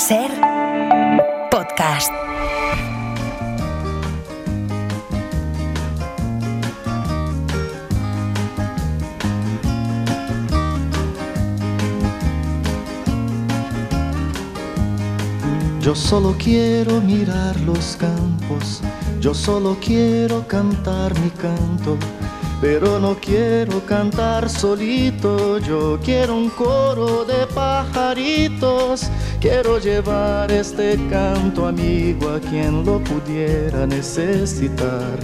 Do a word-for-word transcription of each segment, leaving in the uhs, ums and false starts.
Ser podcast. Yo solo quiero mirar los campos, yo solo quiero cantar mi canto, pero no quiero cantar solito, yo quiero un coro de pajaritos, quiero llevar este canto amigo a quien lo pudiera necesitar.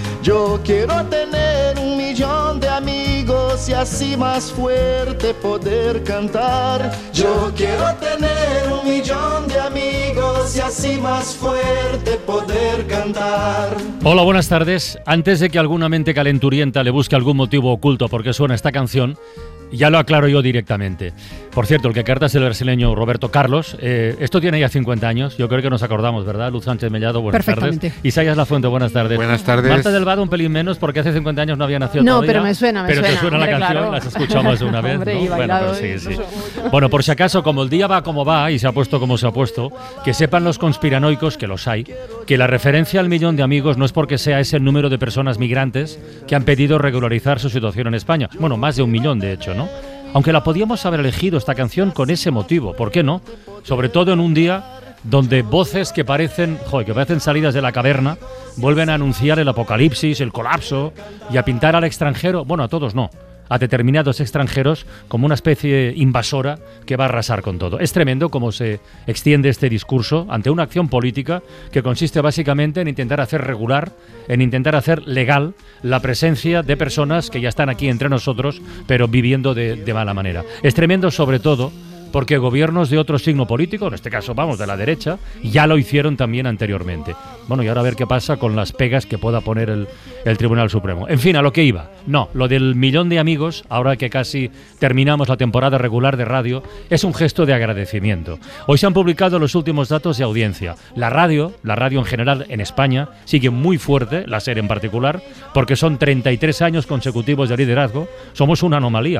Yo quiero tener un millón de amigos y así más fuerte poder cantar. Yo quiero tener un millón de amigos y así más fuerte poder cantar. Hola, buenas tardes. Antes de que alguna mente calenturienta le busque algún motivo oculto por qué suena esta canción, ya lo aclaro yo directamente. Por cierto, el que canta es el brasileño Roberto Carlos. Eh, esto tiene ya cincuenta años. Yo creo que nos acordamos, ¿verdad? Luz Sánchez Mellado, buenas tardes. Isaías Lafuente, buenas tardes. Buenas tardes. Marta del Vado, un pelín menos, porque hace cincuenta años no había nacido no, todavía. No, pero me suena, me pero suena. Pero te suena hombre, la canción, claro. la has escuchado más de una vez, hombre, ¿no? y bailado, bueno, pero sí, sí. Bueno, por si acaso, como el día va como va y se ha puesto como se ha puesto, que sepan los conspiranoicos, que los hay, que la referencia al millón de amigos no es porque sea ese el número de personas migrantes que han pedido regularizar su situación en España. Bueno, más de un millón, de hecho, ¿no? Aunque la podíamos haber elegido esta canción con ese motivo, ¿por qué no? Sobre todo en un día donde voces que parecen, joder, que parecen salidas de la caverna vuelven a anunciar el apocalipsis, el colapso y a pintar al extranjero, bueno, a todos no, a determinados extranjeros como una especie invasora que va a arrasar con todo. Es tremendo cómo se extiende este discurso ante una acción política que consiste básicamente en intentar hacer regular, en intentar hacer legal la presencia de personas que ya están aquí entre nosotros, pero viviendo de, de mala manera. Es tremendo sobre todo porque gobiernos de otro signo político, en este caso vamos de la derecha, ya lo hicieron también anteriormente. Bueno, y ahora a ver qué pasa con las pegas que pueda poner el, el Tribunal Supremo. En fin, a lo que iba. No, lo del millón de amigos, ahora que casi terminamos la temporada regular de radio, es un gesto de agradecimiento. Hoy se han publicado los últimos datos de audiencia. La radio, la radio en general en España, sigue muy fuerte, la SER en particular, porque son treinta y tres años consecutivos de liderazgo. Somos una anomalía.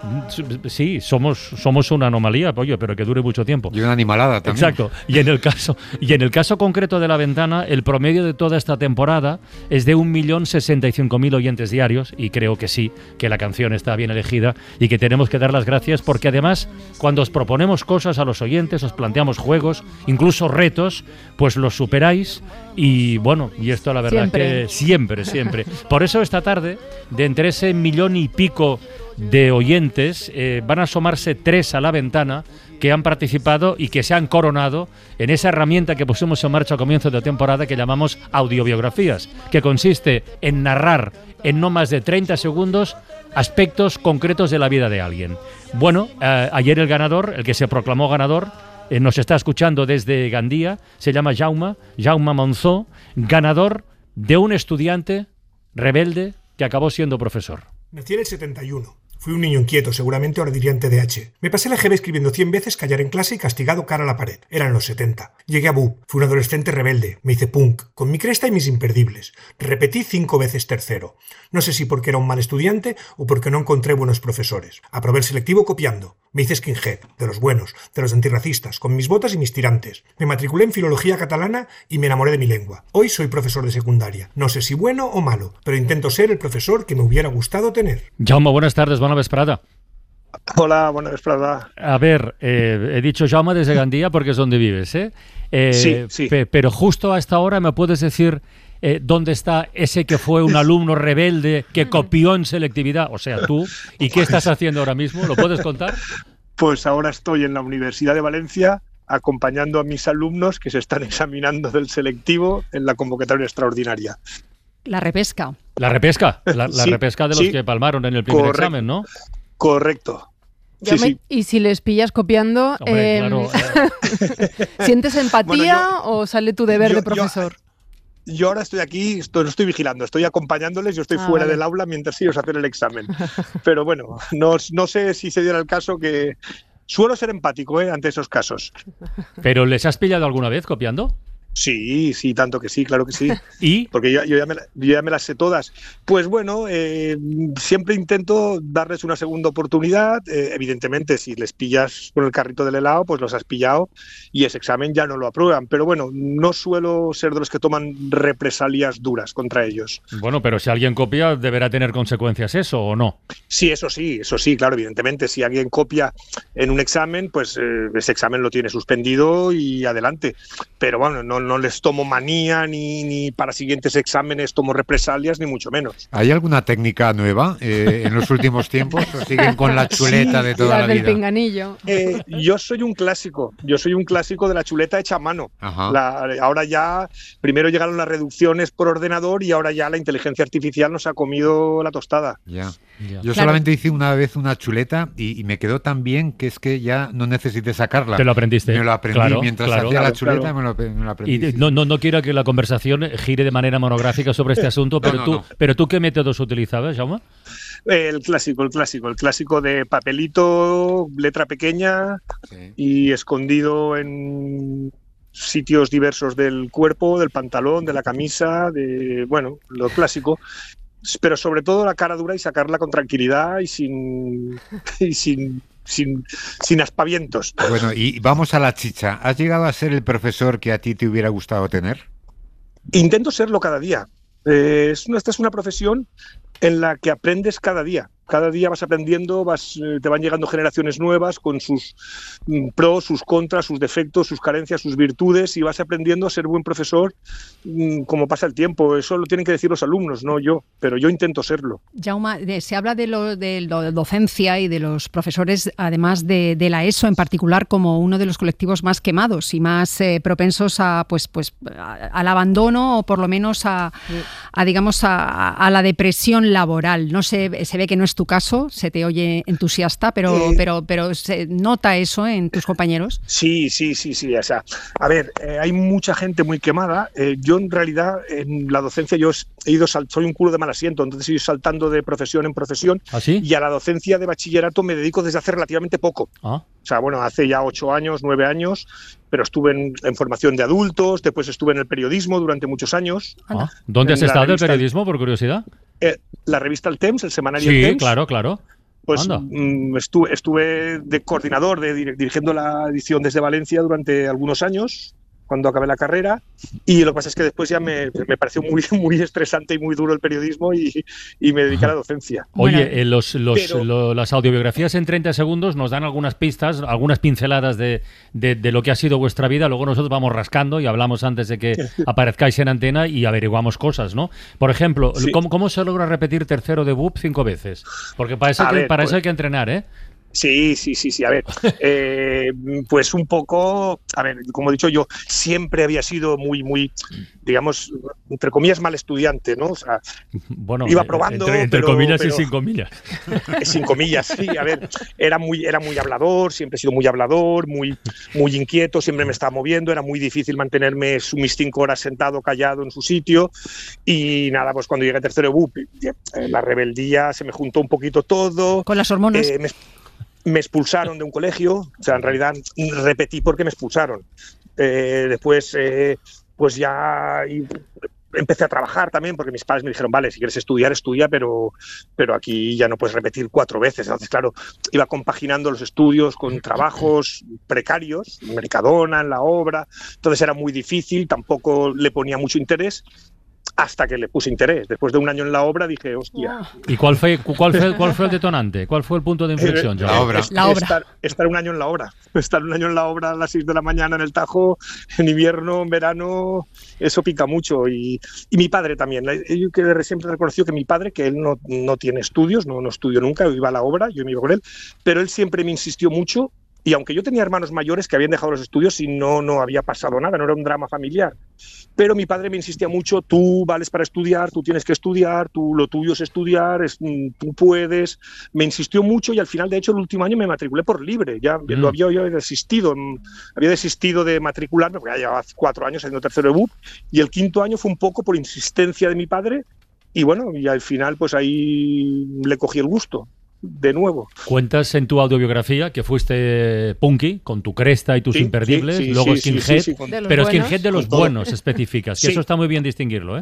Sí, somos somos una anomalía, oye, pero que dure mucho tiempo. Y una animalada también. Exacto. Y en el caso y en el caso concreto de La Ventana, el promedio de toda esta temporada es de un millón sesenta y cinco mil oyentes diarios, y creo que sí, que la canción está bien elegida y que tenemos que dar las gracias, porque además, cuando os proponemos cosas a los oyentes, os planteamos juegos, incluso retos, pues los superáis. Y bueno, y esto la verdad siempre. que siempre, siempre. Por eso esta tarde, de entre ese millón y pico de oyentes, eh, van a asomarse tres a La Ventana que han participado y que se han coronado en esa herramienta que pusimos en marcha a comienzo de temporada que llamamos audiobiografías, que consiste en narrar en no más de treinta segundos aspectos concretos de la vida de alguien. Bueno, eh, ayer el ganador, el que se proclamó ganador, eh, nos está escuchando desde Gandía, se llama Jaume, Jaume Monzó, ganador de un estudiante rebelde que acabó siendo profesor. Nací en el setenta y uno. Fui un niño inquieto, seguramente ahora dirían T D A H. Me pasé la G B escribiendo cien veces callar en clase y castigado cara a la pared. Eran los setenta. Llegué a B U. Fui un adolescente rebelde. Me hice punk, con mi cresta y mis imperdibles. Repetí cinco veces tercero. No sé si porque era un mal estudiante o porque no encontré buenos profesores. Aprobé el selectivo copiando. Me hice skinhead, de los buenos, de los antirracistas, con mis botas y mis tirantes. Me matriculé en filología catalana y me enamoré de mi lengua. Hoy soy profesor de secundaria. No sé si bueno o malo, pero intento ser el profesor que me hubiera gustado tener. Jaume, buenas tardes, buena vesprada. Hola, buena vesprada. A ver, eh, he dicho Jaume desde Gandía porque es donde vives, ¿eh? eh sí, sí. Pe- pero justo a esta hora me puedes decir eh, dónde está ese que fue un alumno rebelde que copió en selectividad, o sea, tú, y qué estás haciendo ahora mismo, ¿lo puedes contar? Pues ahora estoy en la Universidad de Valencia acompañando a mis alumnos que se están examinando del selectivo en la convocatoria extraordinaria. La repesca. La repesca, la, la sí, repesca de los sí. que palmaron en el primer Correcto. examen, ¿no? Correcto. Sí, Me, sí. y si les pillas copiando, Hombre, eh, claro, eh. ¿sientes empatía Bueno, yo- o sale tu deber yo- de profesor? Yo, yo ahora estoy aquí, estoy, no estoy vigilando, estoy acompañándoles, yo estoy Ah, fuera vale. del aula mientras ellos hacen el examen. Pero bueno, no, no sé si se diera el caso que... Suelo ser empático, ¿eh? Ante esos casos. ¿Pero les has pillado alguna vez copiando? Sí, sí, tanto que sí, claro que sí. ¿Y? Porque yo, yo, ya, me, yo ya me las sé todas. Pues bueno, eh, siempre intento darles una segunda oportunidad. Eh, evidentemente, si les pillas con el carrito del helado, pues los has pillado y ese examen ya no lo aprueban. Pero bueno, no suelo ser de los que toman represalias duras contra ellos. Bueno, pero si alguien copia, ¿deberá tener consecuencias eso o no? Sí, eso sí, eso sí, claro, evidentemente. Si alguien copia en un examen, pues eh, ese examen lo tiene suspendido y adelante. Pero bueno, no, no les tomo manía ni, ni para siguientes exámenes tomo represalias, ni mucho menos. ¿Hay alguna técnica nueva eh, en los últimos tiempos o siguen con la chuleta Sí, de toda Las la del vida? pinganillo. Eh, yo soy un clásico, yo soy un clásico de la chuleta hecha a mano. Ajá. La, ahora ya, primero llegaron las reducciones por ordenador y ahora ya la inteligencia artificial nos ha comido la tostada. Ya. Ya. Yo Claro. solamente hice una vez una chuleta y, y me quedó tan bien que es que ya no necesité sacarla. Te lo aprendiste. Me lo aprendí Claro, mientras claro. hacía la Claro, chuleta, claro. Me, lo, me lo aprendí. Y sí. no, no, no quiero que la conversación gire de manera monográfica sobre este asunto, pero, no, tú, no. pero tú, ¿qué métodos utilizabas, Jaume? El clásico, el clásico, el clásico de papelito, letra pequeña Sí. y escondido en sitios diversos del cuerpo, del pantalón, de la camisa, de bueno, lo clásico. Pero sobre todo la cara dura y sacarla con tranquilidad y sin y sin, sin, sin aspavientos. Bueno, y vamos a la chicha. ¿Has llegado a ser el profesor que a ti te hubiera gustado tener? Intento serlo cada día. Eh, es una, esta es una profesión en la que aprendes cada día. Cada día vas aprendiendo, vas, eh, te van llegando generaciones nuevas con sus mm, pros, sus contras, sus defectos, sus carencias, sus virtudes, y vas aprendiendo a ser buen profesor mm, como pasa el tiempo. Eso lo tienen que decir los alumnos, no yo, pero yo intento serlo. Jaume, de- se habla de lo de la docencia y de los profesores, además de, de la ESO en particular, como uno de los colectivos más quemados y más eh, propensos a, pues, pues, a- al abandono o por lo menos a, a digamos, a, a la depresión laboral. No se, se ve que no es tu caso, se te oye entusiasta, pero, Eh. pero, pero se nota eso en tus compañeros. Sí, sí, sí, sí. O sea, a ver, eh, hay mucha gente muy quemada. Eh, yo en realidad en la docencia yo he ido sal- soy un culo de mal asiento, entonces he ido saltando de profesión en profesión ¿Así? y a la docencia de bachillerato me dedico desde hace relativamente poco. Ah, O sea, bueno, hace ya ocho años, nueve años, pero estuve en, en formación de adultos, después estuve en el periodismo durante muchos años. ah. ¿Dónde has En la estado el revista- periodismo, por curiosidad? Eh, la revista El Temps, el semanario El Sí, Temps, claro, claro. pues Anda. mm, estuve, estuve de coordinador, de dir- dirigiendo la edición desde Valencia durante algunos años, cuando acabé la carrera, y lo que pasa es que después ya me, me pareció muy, muy estresante y muy duro el periodismo y, y me dediqué a la docencia. Oye, Bueno, eh, los, los- pero- lo- las audiobiografías en treinta segundos nos dan algunas pistas, algunas pinceladas de, de- de lo que ha sido vuestra vida. Luego nosotros vamos rascando y hablamos antes de que aparezcáis en antena y averiguamos cosas, ¿no? Por ejemplo, Sí. ¿cómo, cómo se logra repetir tercero de B U P cinco veces? Porque para eso, A hay que, ver, para eso pues- hay que entrenar, ¿eh? Sí, sí, sí, sí. A ver, eh, pues un poco, a ver, como he dicho yo, siempre había sido muy, muy, digamos, entre comillas, mal estudiante, ¿no? O sea, Bueno, iba eh, probando, entre, entre pero- comillas pero- y sin comillas. sin comillas, sí, a ver, era muy, era muy hablador, siempre he sido muy hablador, muy, muy inquieto, siempre me estaba moviendo, era muy difícil mantenerme su- mis cinco horas sentado, callado en su sitio, y nada, pues cuando llegué a tercero de B U P, eh, la rebeldía, se me juntó un poquito todo, Con las hormonas. eh, me, me expulsaron de un colegio, o sea, en realidad repetí porque me expulsaron. Eh, después, eh, pues ya y empecé a trabajar también porque mis padres me dijeron, vale, si quieres estudiar, estudia, pero, pero aquí ya no puedes repetir cuatro veces. Entonces, claro, iba compaginando los estudios con trabajos precarios, en Mercadona, en la obra, entonces era muy difícil, tampoco le ponía mucho interés, hasta que le puse interés. Después de un año en la obra dije, hostia, ¿Y cuál fue, cuál fue, cuál fue el detonante? ¿Cuál fue el punto de inflexión, Eh, Jaume? La obra. Es- La obra. Estar, estar un año en la obra. Estar un año en la obra a las seis de la mañana en el Tajo, en invierno, en verano, eso pica mucho. Y, y mi padre también. La- Yo que siempre reconoció que mi padre, que él no, no tiene estudios, no, no estudió nunca, iba a la obra, yo me iba con él, pero él siempre me insistió mucho. Y aunque yo tenía hermanos mayores que habían dejado los estudios y no, no había pasado nada, no era un drama familiar, pero mi padre me insistía mucho, tú vales para estudiar, tú tienes que estudiar, tú lo tuyo es estudiar, es, mm, tú puedes. Me insistió mucho y al final, de hecho, el último año me matriculé por libre. Ya Mm. lo había yo desistido, mm, había desistido de matricularme, porque ya llevaba cuatro años haciendo tercero de B U P, y el quinto año fue un poco por insistencia de mi padre, y bueno, y al final, pues ahí le cogí el gusto. de nuevo. Cuentas en tu autobiografía que fuiste punky, con tu cresta y tus Sí, imperdibles, sí, sí, luego sí, skinhead, sí, sí, sí, con- De los pero buenos. skinhead de los Con todo. buenos especificas, que Sí. eso está muy bien distinguirlo, ¿eh?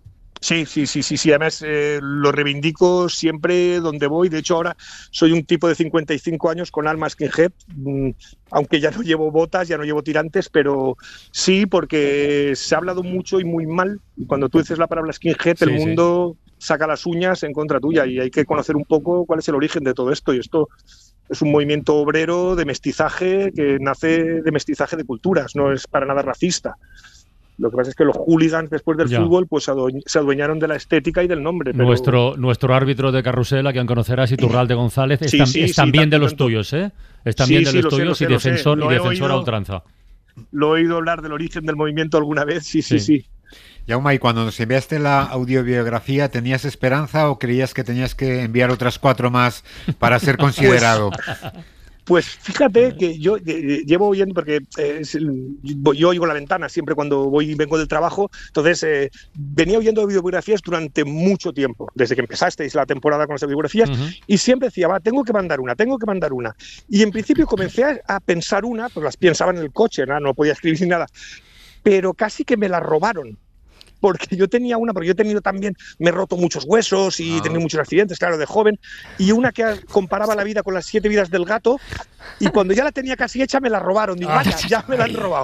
Sí, sí, sí, sí, sí. Además, eh, lo reivindico siempre donde voy. De hecho, ahora soy un tipo de cincuenta y cinco años con alma skinhead, mm, aunque ya no llevo botas, ya no llevo tirantes, pero sí, porque se ha hablado mucho y muy mal. Y cuando tú dices la palabra skinhead, Sí, el sí. mundo saca las uñas en contra tuya y hay que conocer un poco cuál es el origen de todo esto. Y esto es un movimiento obrero de mestizaje que nace de mestizaje de culturas, no es para nada racista. Lo que pasa es que los hooligans después del Ya. fútbol pues se adueñ- se adueñaron de la estética y del nombre. Pero Nuestro, nuestro árbitro de carrusel, a quien conocerás, Iturralde González, es, Sí, tam- sí, es sí, también tanto, de los tanto. tuyos, ¿eh? Es también Sí, de sí, los lo sé, tuyos lo sé, y lo sé. defensor, Lo y he defensor a oído. ultranza. lo he oído hablar del origen del movimiento alguna vez. Sí, sí, Sí. sí. Yauma, y cuando nos enviaste la audiobiografía, ¿tenías esperanza o creías que tenías que enviar otras cuatro más para ser considerado? Pues fíjate que yo eh, llevo oyendo, porque eh, es el- yo oigo la ventana siempre cuando voy y vengo del trabajo, entonces eh, venía oyendo biografías durante mucho tiempo, desde que empezasteis la temporada con las biografías, Ujú. y siempre decía, va, tengo que mandar una, tengo que mandar una. Y en principio comencé a, a pensar una, pues las pensaba en el coche, ¿no? No podía escribir ni nada, pero casi que me la robaron. Porque yo tenía una, porque yo he tenido también, me he roto muchos huesos y he Ah. tenido muchos accidentes, claro, de joven, y una que comparaba la vida con las siete vidas del gato, y cuando ya la tenía casi hecha me la robaron, digo, vaya, ya me la han robado.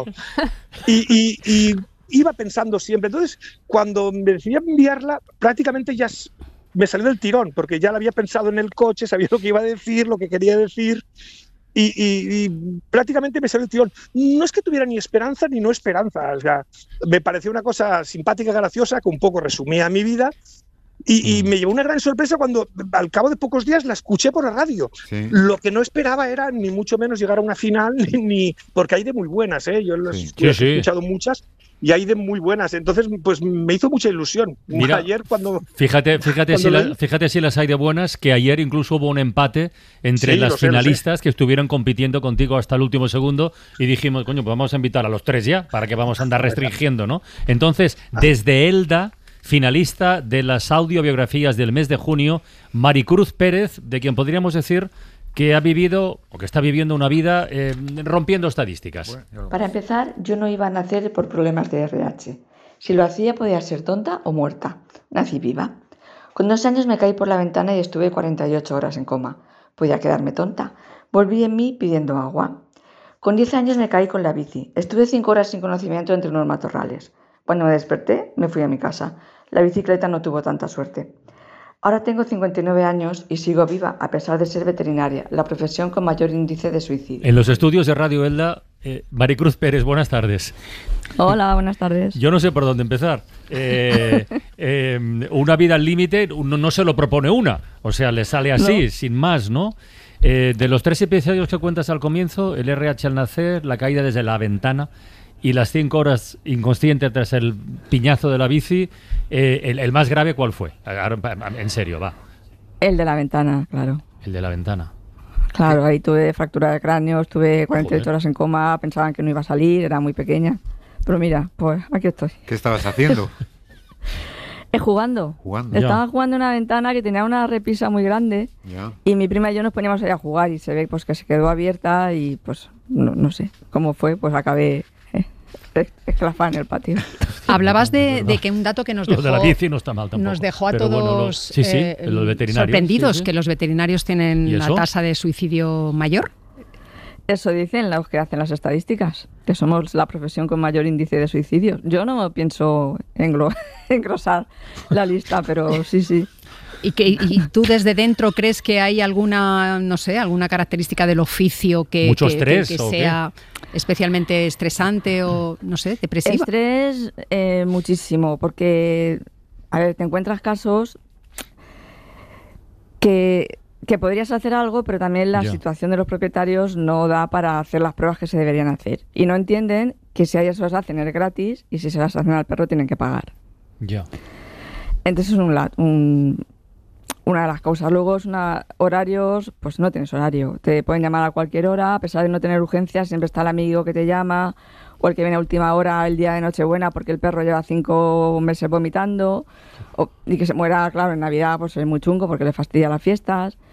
Y, y- y iba pensando siempre, entonces cuando me decidí a enviarla, prácticamente ya s- me salió del tirón, porque ya la había pensado en el coche, sabía lo que iba a decir, lo que quería decir, y, y- y prácticamente me salió el tirón. No es que tuviera ni esperanza ni no esperanza, o sea, me pareció una cosa simpática, graciosa, que un poco resumía mi vida, y, y Mm. me llevó una gran sorpresa cuando al cabo de pocos días la escuché por la radio. Sí. Lo que no esperaba era ni mucho menos llegar a una final, ni, ni- porque hay de muy buenas, ¿eh? Yo las Sí. Sí, he sí. escuchado muchas y hay de muy buenas. Entonces, pues me hizo mucha ilusión. Mira, Ayer cuando... Fíjate, fíjate, Cuando si lo la- oí- fíjate si las hay de buenas, que ayer incluso hubo un empate entre Sí, las lo sé, lo sé. finalistas que estuvieron compitiendo contigo hasta el último segundo y dijimos, coño, pues vamos a invitar a los tres ya, para que vamos a andar restringiendo, ¿no? Entonces, desde Elda, finalista de las audiobiografías del mes de junio, Maricruz Pérez, de quien podríamos decir que ha vivido, o que está viviendo una vida eh, rompiendo estadísticas. Para empezar, yo no iba a nacer por problemas de R H. Si lo hacía podía ser tonta o muerta. Nací viva. Con dos años me caí por la ventana y estuve cuarenta y ocho horas en coma. Podía quedarme tonta. Volví en mí pidiendo agua. Con diez años me caí con la bici. Estuve cinco horas sin conocimiento entre unos matorrales. Cuando me desperté, me fui a mi casa. La bicicleta no tuvo tanta suerte. Ahora tengo cincuenta y nueve años y sigo viva, a pesar de ser veterinaria, la profesión con mayor índice de suicidio. En los estudios de Radio Elda, eh, Maricruz Pérez, buenas tardes. Hola, buenas tardes. Yo no sé por dónde empezar. Eh, eh, una vida al límite uno no se lo propone una, o sea, le sale así, No. sin más, ¿no? Eh, de los tres episodios que cuentas al comienzo, el R H al nacer, la caída desde la ventana y las cinco horas inconsciente tras el piñazo de la bici, eh, el, el más grave, ¿cuál fue? En serio, va. El de la ventana, claro. El de la ventana. Claro, ahí tuve fractura de cráneo, estuve cuarenta y ocho Joder. horas en coma, pensaban que no iba a salir, era muy pequeña. Pero mira, pues aquí estoy. ¿Qué estabas haciendo? Eh, jugando. Jugando. Estaba Ya. jugando en una ventana que tenía una repisa muy grande Ya. y mi prima y yo nos poníamos ahí a jugar y se ve pues que se quedó abierta y pues no, no sé cómo fue, pues acabé eh, esclafada en el patio. Hablabas de, de que un dato que nos Lo dejó, de la bici no está mal tampoco. nos dejó a pero todos bueno, lo- sí, sí, eh, los veterinarios, sorprendidos, sí, sí. que los veterinarios tienen ¿Y la eso? tasa de suicidio mayor. Eso dicen los que hacen las estadísticas, que somos la profesión con mayor índice de suicidios. Yo no pienso englo- engrosar la lista, pero sí, sí. ¿Y, que, ¿Y tú desde dentro crees que hay alguna, no sé, alguna característica del oficio que, ¿Mucho que- estrés que- que o qué? sea especialmente estresante o, no sé, depresiva? Estrés eh, muchísimo, porque, a ver, te encuentras casos que, que podrías hacer algo, pero también la Ya. situación de los propietarios no da para hacer las pruebas que se deberían hacer. Y no entienden que si a ellos se las hacen es gratis y si se las hacen al perro tienen que pagar. Ya. Entonces es un, la- un- una de las causas. Luego es una, horarios, pues no tienes horario. Te pueden llamar a cualquier hora, a pesar de no tener urgencias, siempre está el amigo que te llama o el que viene a última hora el día de Nochebuena porque el perro lleva cinco meses vomitando o- y que se muera, claro, en Navidad pues es muy chungo porque le fastidia las fiestas.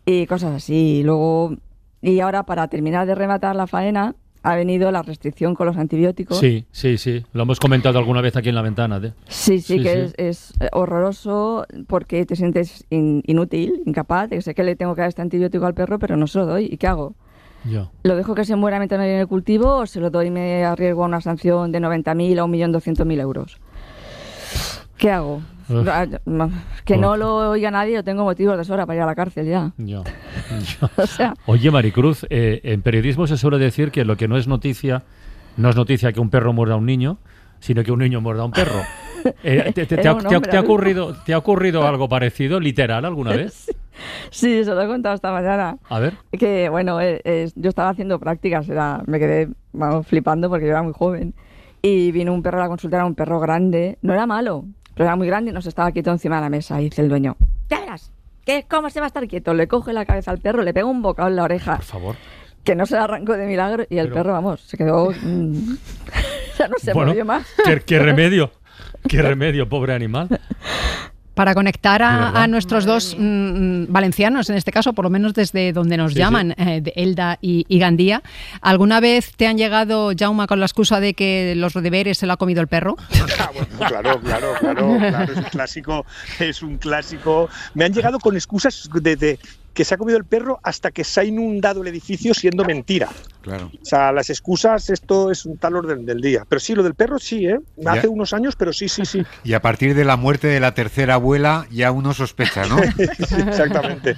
y cosas así. Y luego, y ahora para terminar de rematar la faena, ha venido la restricción con los antibióticos. Sí, sí, sí. Lo hemos comentado alguna vez aquí en la ventana. ¿eh? Sí, sí, sí, que sí. Es, es horroroso porque te sientes in, inútil, incapaz. De que sé que le tengo que dar este antibiótico al perro, pero no se lo doy. ¿Y qué hago? Yo. ¿Lo dejo que se muera mientras no viene el cultivo o se lo doy y me arriesgo a una sanción de noventa mil a un millón doscientos mil euros? ¿Qué hago? Uf. Que Uf. no lo oiga nadie, yo tengo motivos de sobra para ir a la cárcel ya. Yo. Yo. O sea, Oye, Maricruz, eh, en periodismo se suele decir que lo que no es noticia, no es noticia que un perro muerda a un niño, sino que un niño muerda a un perro. Eh, te, te, te, ha, te, ha, te, ha ocurrido, ¿Te ha ocurrido algo parecido, literal, alguna vez? Sí, se lo he contado esta mañana. A ver. Que bueno, eh, eh, yo estaba haciendo prácticas, era, me quedé vamos, flipando porque yo era muy joven. Y vino un perro a la consulta, era un perro grande, no era malo, pero era muy grande y nos estaba quieto encima de la mesa. Y dice el dueño, ya verás, ¿qué, ¿cómo se va a estar quieto? Le coge la cabeza al perro, le pega un bocado en la oreja. Por favor. Que no se la arrancó de milagro y el Pero... perro, vamos, se quedó... Mmm, ya no se bueno, movió más. ¿qué, qué remedio? ¿Qué remedio, pobre animal? Para conectar a, a nuestros dos mmm, valencianos, en este caso, por lo menos desde donde nos sí, llaman, sí. Eh, de Elda y, y Gandía, ¿alguna vez te han llegado, Jaume, con la excusa de que los deberes se lo ha comido el perro? Ah, bueno, claro, claro, claro, claro, es un clásico, es un clásico. Me han llegado con excusas de, de que se ha comido el perro hasta que se ha inundado el edificio siendo mentira. Claro. O sea, las excusas, esto es un tal orden del día. Pero sí, lo del perro sí, ¿eh? Hace ya. unos años, pero sí, sí, sí. Y a partir de la muerte de la tercera abuela ya uno sospecha, ¿no? Sí, exactamente.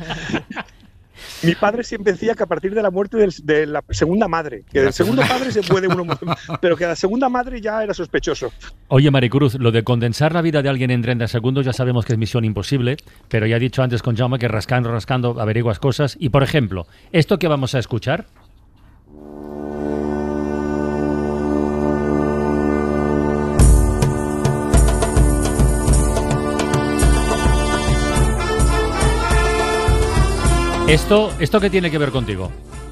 Mi padre siempre decía que a partir de la muerte del, de la segunda madre, que del segundo padre se puede uno, pero que a la segunda madre ya era sospechoso. Oye, Maricruz, lo de condensar la vida de alguien en treinta segundos ya sabemos que es misión imposible, pero ya he dicho antes con Jaume que rascando, rascando averiguas cosas. Y, por ejemplo, esto que vamos a escuchar... ¿Esto, ¿Esto qué tiene que ver contigo?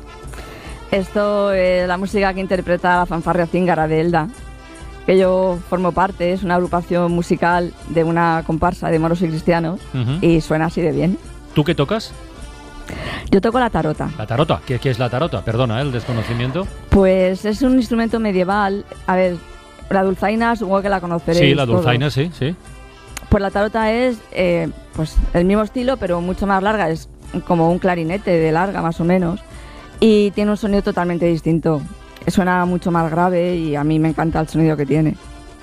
Esto es la música que interpreta la fanfarria Cíngara de Elda, que yo formo parte, es una agrupación musical de una comparsa de moros y cristianos, uh-huh. y suena así de bien. ¿Tú qué tocas? Yo toco la tarota. ¿La tarota? ¿Qué, qué es la tarota? Perdona, ¿eh? El desconocimiento. Pues es un instrumento medieval. A ver, la dulzaina supongo que la conoceréis. Sí, la dulzaina, todos. sí, sí. Pues la tarota es eh, pues el mismo estilo, pero mucho más larga, es como un clarinete de larga más o menos, y tiene un sonido totalmente distinto, suena mucho más grave y a mí me encanta el sonido que tiene.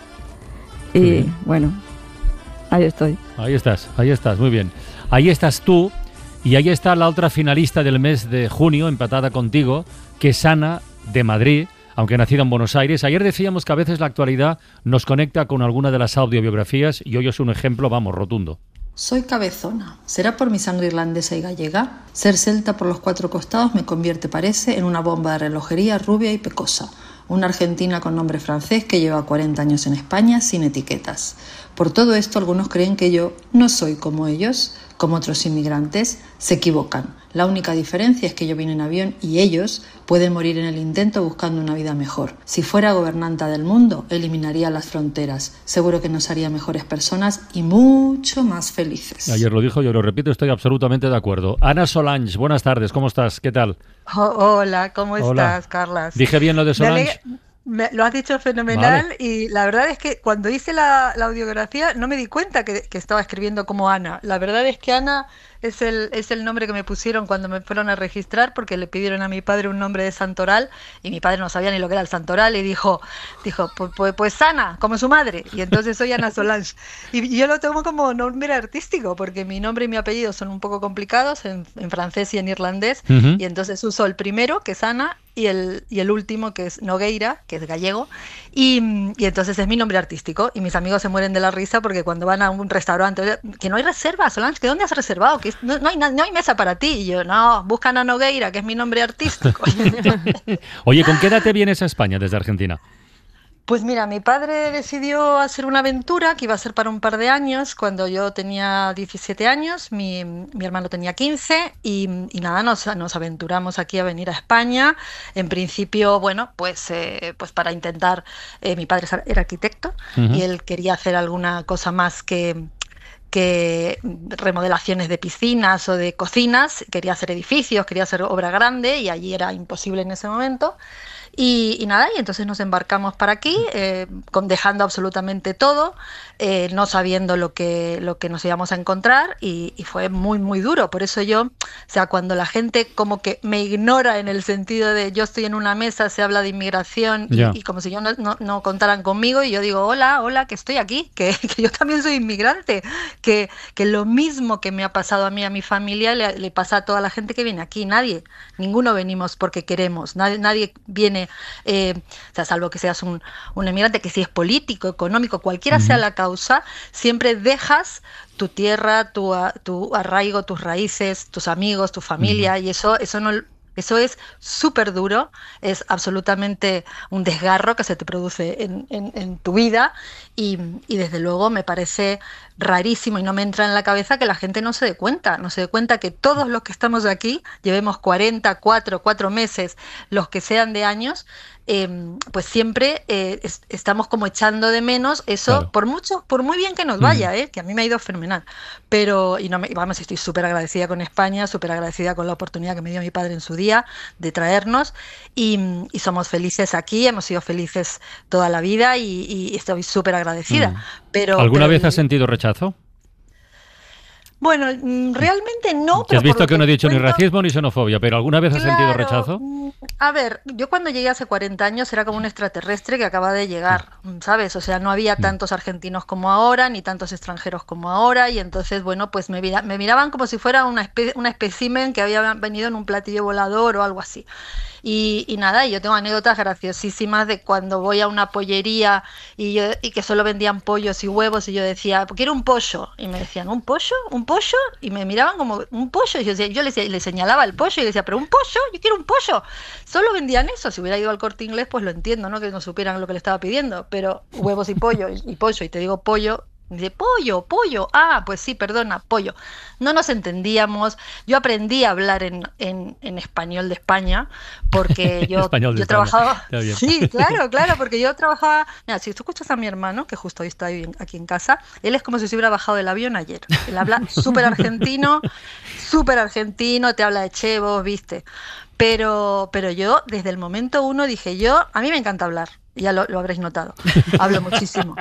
Y bien. Bueno, ahí estoy. Ahí estás, ahí estás, muy bien. Ahí estás tú y ahí está la otra finalista del mes de junio, empatada contigo, que es Ana, de Madrid, aunque nacida en Buenos Aires. Ayer decíamos que a veces la actualidad nos conecta con alguna de las audiobiografías y hoy es un ejemplo, vamos, rotundo. Soy cabezona. ¿Será por mi sangre irlandesa y gallega? Ser celta por los cuatro costados me convierte, parece, en una bomba de relojería rubia y pecosa. Una argentina con nombre francés que lleva cuarenta años en España sin etiquetas. Por todo esto, algunos creen que yo no soy como ellos, como otros inmigrantes. Se equivocan. La única diferencia es que yo vine en avión y ellos pueden morir en el intento buscando una vida mejor. Si fuera gobernanta del mundo, eliminaría las fronteras. Seguro que nos haría mejores personas y mucho más felices. Ayer lo dijo, yo lo repito, estoy absolutamente de acuerdo. Ana Solange, buenas tardes, ¿cómo estás? ¿Qué tal? Oh, hola, ¿cómo hola. estás, Carlas? ¿Dije bien lo de Solange? Me, lo has dicho fenomenal, vale. Y la verdad es que cuando hice la, la audiografía no me di cuenta que, que estaba escribiendo como Ana. La verdad es que Ana es el, es el nombre que me pusieron cuando me fueron a registrar, porque le pidieron a mi padre un nombre de santoral y mi padre no sabía ni lo que era el santoral y dijo, dijo pues, pues, pues Ana, como su madre, y entonces soy Ana Solange. Y, y yo lo tomo como nombre artístico porque mi nombre y mi apellido son un poco complicados en, en francés y en irlandés, uh-huh. y entonces uso el primero, que es Ana, y el, y el último, que es Nogueira, que es gallego, y, y entonces es mi nombre artístico, y mis amigos se mueren de la risa porque cuando van a un restaurante, que no hay reserva, Solange, ¿que dónde has reservado? Que no, no, hay, no hay mesa para ti, y yo, no, buscan a Nogueira, que es mi nombre artístico. Oye, ¿con qué edad te vienes a España desde Argentina? Pues mira, mi padre decidió hacer una aventura que iba a ser para un par de años. Cuando yo tenía diecisiete años, mi, mi hermano tenía quince y, y nada, nos, nos aventuramos aquí a venir a España. En principio, bueno, pues, eh, pues para intentar, eh, mi padre era arquitecto, uh-huh. y él quería hacer alguna cosa más que... que remodelaciones de piscinas o de cocinas, quería hacer edificios, quería hacer obra grande y allí era imposible en ese momento. Y, y nada, y entonces nos embarcamos para aquí, eh, con, dejando absolutamente todo, eh, no sabiendo lo que, lo que nos íbamos a encontrar y, y fue muy, muy duro. Por eso yo, o sea, cuando la gente como que me ignora en el sentido de yo estoy en una mesa, se habla de inmigración y, y como si yo no, no, no contaran conmigo y yo digo, hola, hola, que estoy aquí, que, que yo también soy inmigrante, que, que lo mismo que me ha pasado a mí, a mi familia, le, le pasa a toda la gente que viene aquí. Nadie, ninguno venimos porque queremos, nadie, nadie viene... Eh, o sea, salvo que seas un, un inmigrante, que si es político, económico, cualquiera uh-huh. sea la causa, siempre dejas tu tierra, tu, tu arraigo, tus raíces, tus amigos, tu familia, uh-huh. y eso, eso no... Eso es súper duro, es absolutamente un desgarro que se te produce en, en, en tu vida y, y desde luego me parece rarísimo y no me entra en la cabeza que la gente no se dé cuenta, no se dé cuenta que todos los que estamos aquí, llevemos cuarenta, cuatro, cuatro meses, los que sean de años, eh, pues siempre eh, es, estamos como echando de menos eso, claro. por mucho, por muy bien que nos vaya, eh, que a mí me ha ido fenomenal, pero y no me, vamos, estoy súper agradecida con España, súper agradecida con la oportunidad que me dio mi padre en su día de traernos y, y somos felices aquí, hemos sido felices toda la vida y, y estoy súper agradecida. Mm. Pero, ¿Alguna pero, vez has sentido rechazo? Bueno, realmente no. Que has visto que no he dicho cuento, ni racismo ni xenofobia, pero ¿alguna vez claro, has sentido rechazo? A ver, yo cuando llegué hace cuarenta años era como un extraterrestre que acaba de llegar, ¿sabes? O sea, no había tantos argentinos como ahora, ni tantos extranjeros como ahora, y entonces, bueno, pues me, me miraban como si fuera una, espe una espécimen que había venido en un platillo volador o algo así. Y, y nada, yo tengo anécdotas graciosísimas de cuando voy a una pollería y, yo, y que solo vendían pollos y huevos y yo decía, quiero un pollo. Y me decían, ¿un pollo? ¿Un pollo? Y me miraban como, ¿un pollo? Y yo, decía, yo les, les señalaba el pollo y decía, ¿pero un pollo? Yo quiero un pollo. Solo vendían eso. Si hubiera ido al Corte Inglés, pues lo entiendo, ¿no? Que no supieran lo que le estaba pidiendo. Pero huevos y pollo, y, y pollo, y te digo pollo. Dice, pollo, pollo, ah, pues sí, perdona, pollo. No nos entendíamos, yo aprendí a hablar en, en, en español de España, porque yo, español de yo España. trabajaba... Sí, claro, claro, porque yo trabajaba... Mira, si tú escuchas a mi hermano, que justo hoy está aquí en casa, él es como si se hubiera bajado del avión ayer. Él habla súper argentino, súper argentino, te habla de chevos, viste. Pero, pero yo, desde el momento uno, dije yo, a mí me encanta hablar, ya lo, lo habréis notado, hablo muchísimo.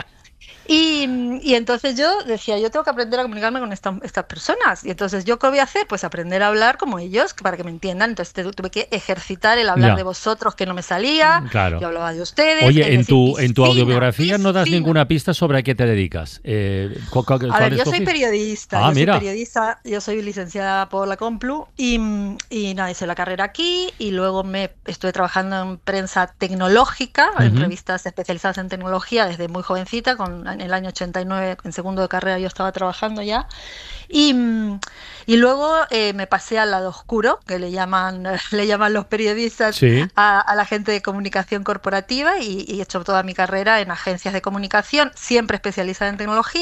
Y, y entonces yo decía, yo tengo que aprender a comunicarme con esta, estas personas. Y entonces, ¿yo qué voy a hacer? Pues aprender a hablar como ellos, para que me entiendan. Entonces tuve que ejercitar el hablar ya. de vosotros, que no me salía. Claro. Yo hablaba de ustedes. Oye, en decir, tu, piscina, en tu autobiografía piscina. no das ninguna pista sobre a qué te dedicas. Eh, ¿cu cu a ver, yo soy periodista. Ah, yo mira. soy periodista, yo soy licenciada por la Complu y, y nada, hice la carrera aquí y luego me estuve trabajando en prensa tecnológica, uh-huh. en revistas especializadas en tecnología desde muy jovencita, con, en el año ochenta y nueve. En segundo de carrera yo estaba trabajando ya y, y luego eh, me pasé al lado oscuro, que le llaman le llaman los periodistas sí. a, a la gente de comunicación corporativa y, y he hecho toda mi carrera en agencias de comunicación, siempre especializada en tecnología.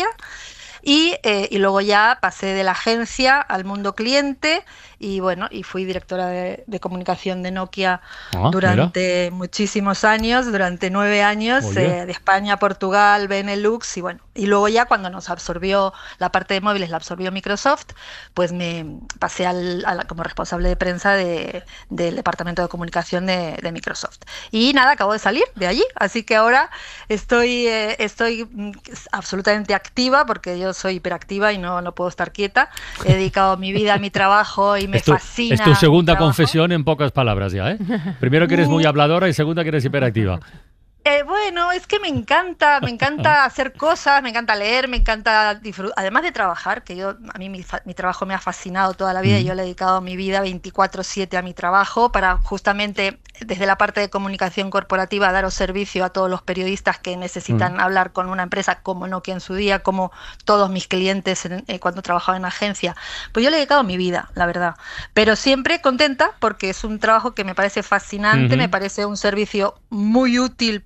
Y, eh, y luego ya pasé de la agencia al mundo cliente y bueno, y fui directora de, de comunicación de Nokia ah, durante mira. muchísimos años, durante nueve años, eh, de España, Portugal, Benelux y bueno, y luego ya cuando nos absorbió la parte de móviles, la absorbió Microsoft, pues me pasé al, a la, como responsable de prensa de, del departamento de comunicación de, de Microsoft. Y nada, acabo de salir de allí, así que ahora estoy, eh, estoy absolutamente activa porque yo soy hiperactiva y no, no puedo estar quieta. He dedicado mi vida a mi trabajo y me es tu, fascina. Es tu segunda confesión en pocas palabras ya, ¿eh? Primero que eres muy habladora y segunda que eres hiperactiva. Eh, bueno, es que me encanta, me encanta hacer cosas, me encanta leer, me encanta disfrutar, además de trabajar, que yo a mí mi, mi trabajo me ha fascinado toda la vida mm. y yo le he dedicado mi vida veinticuatro siete a mi trabajo para justamente desde la parte de comunicación corporativa daros servicio a todos los periodistas que necesitan mm. hablar con una empresa como Nokia en su día, como todos mis clientes en, eh, cuando trabajaba en agencia. Pues yo le he dedicado mi vida, la verdad, pero siempre contenta porque es un trabajo que me parece fascinante, mm-hmm. me parece un servicio muy útil para para que vosotros